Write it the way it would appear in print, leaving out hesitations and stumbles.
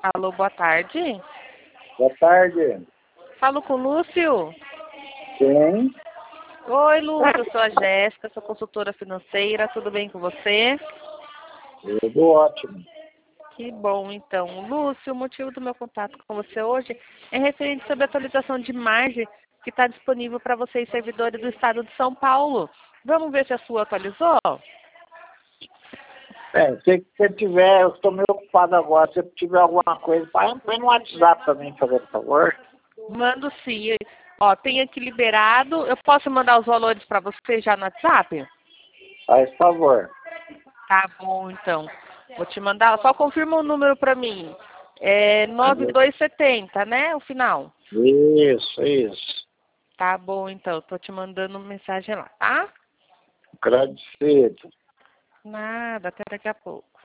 Alô, boa tarde. Boa tarde. Falo com o Lúcio. Sim, Oi, Lúcio, eu sou a Jéssica, sou consultora financeira, tudo bem com você? tudo ótimo. Que bom, então. Lúcio, o motivo do meu contato com você hoje é referente sobre a atualização de margem que está disponível para vocês, servidores do estado de São Paulo. Vamos ver se a sua atualizou? Se você tiver, eu estou meio ocupado agora. Se tiver alguma coisa, põe no WhatsApp para mim, por favor. Mando sim. Ó, tem aqui liberado. Eu posso mandar os valores para você já no WhatsApp? Faz favor. Tá bom, então. Vou te mandar. Só confirma o número para mim. É 9270, né? O final. Isso. Tá bom, então. Tô te mandando mensagem lá, tá? Agradecido. Nada. Até daqui a pouco.